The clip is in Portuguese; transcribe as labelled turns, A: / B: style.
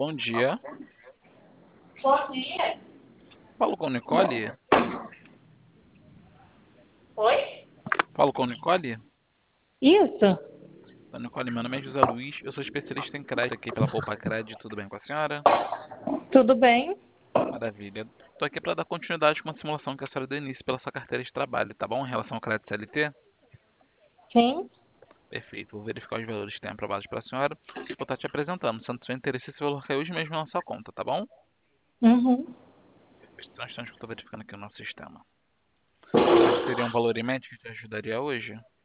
A: Bom dia.
B: Bom dia.
A: Falo com Nicole?
B: Oi?
A: Falo com Nicole?
B: Isso,
A: Nicole, meu nome é José Luiz, eu sou especialista em crédito aqui pela Poupa Crédito, tudo bem com a senhora?
B: tudo bem?
A: Maravilha. Estou aqui para dar continuidade com uma simulação que a senhora deu início pela sua carteira de trabalho, tá bom? Em relação ao crédito CLT?
B: Sim.
A: Perfeito, vou verificar os valores que têm aprovados para a senhora. Vou estar te apresentando, sendo do seu interesse, esse valor caiu hoje mesmo na sua conta, tá bom?
B: Uhum.
A: Perfeito, nós estamos verificando aqui o nosso sistema. A senhora teria um valor em mente que te ajudaria hoje?